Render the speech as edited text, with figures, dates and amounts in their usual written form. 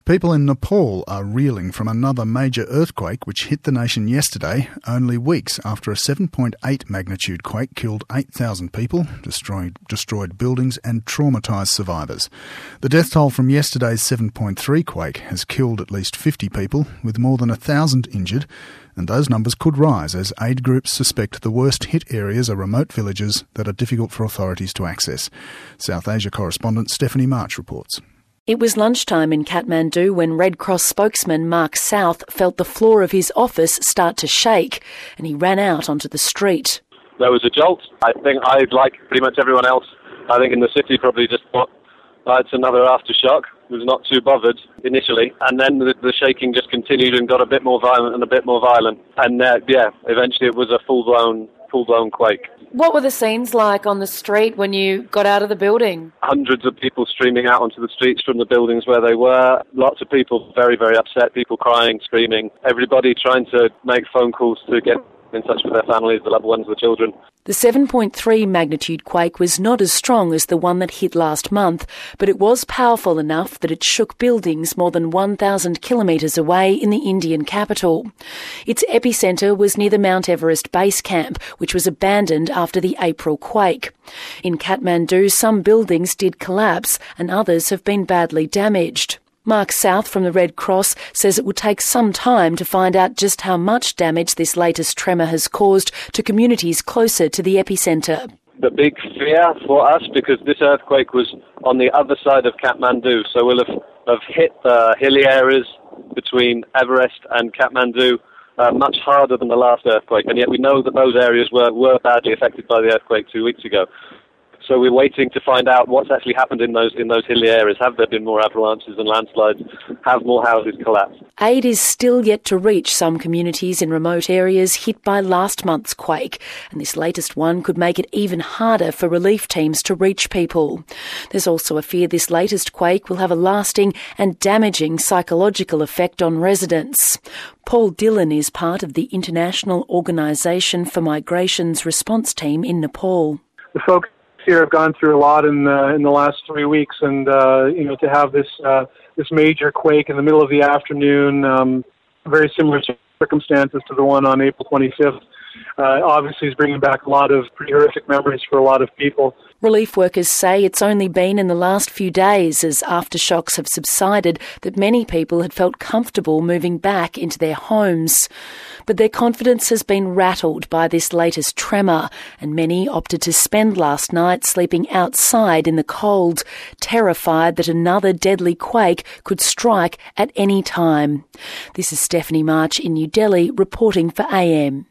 People in Nepal are reeling from another major earthquake which hit the nation yesterday, only weeks after a 7.8 magnitude quake killed 8,000 people, destroyed buildings and traumatised survivors. The death toll from yesterday's 7.3 quake has killed at least 50 people, with more than 1,000 injured, and those numbers could rise as aid groups suspect the worst hit areas are remote villages that are difficult for authorities to access. South Asia correspondent Stephanie March reports. It was lunchtime in Kathmandu when Red Cross spokesman Mark South felt the floor of his office start to shake, and he ran out onto the street. There was a jolt. I think I, like pretty much everyone else, I think in the city probably just thought, it's another aftershock. Was not too bothered initially, and then the shaking just continued and got a bit more violent and a bit more violent, and eventually it was a full-blown quake. What were the scenes like on the street when you got out of the building? Hundreds of people streaming out onto the streets from the buildings where they were. Lots of people very, very upset, people crying, screaming. Everybody trying to make phone calls to get in touch with their families, the loved ones, the children. The 7.3 magnitude quake was not as strong as the one that hit last month, but it was powerful enough that it shook buildings more than 1,000 kilometres away in the Indian capital. Its epicentre was near the Mount Everest base camp, which was abandoned after the April quake. In Kathmandu, some buildings did collapse and others have been badly damaged. Mark South from the Red Cross says it will take some time to find out just how much damage this latest tremor has caused to communities closer to the epicentre. The big fear for us, because this earthquake was on the other side of Kathmandu, so we'll have hit the hilly areas between Everest and Kathmandu much harder than the last earthquake, and yet we know that those areas were badly affected by the earthquake 2 weeks ago. So we're waiting to find out what's actually happened in those hilly areas. Have there been more avalanches and landslides? Have more houses collapsed? Aid is still yet to reach some communities in remote areas hit by last month's quake, and this latest one could make it even harder for relief teams to reach people. There's also a fear this latest quake will have a lasting and damaging psychological effect on residents. Paul Dillon is part of the International Organisation for Migration's response team in Nepal. The folks here have gone through a lot in the last 3 weeks, and to have this major quake in the middle of the afternoon, very similar circumstances to the one on April 25th, obviously is bringing back a lot of pretty horrific memories for a lot of people. Relief workers say it's only been in the last few days, as aftershocks have subsided, that many people had felt comfortable moving back into their homes. But their confidence has been rattled by this latest tremor, and many opted to spend last night sleeping outside in the cold, terrified that another deadly quake could strike at any time. This is Stephanie March in New Delhi, reporting for AM.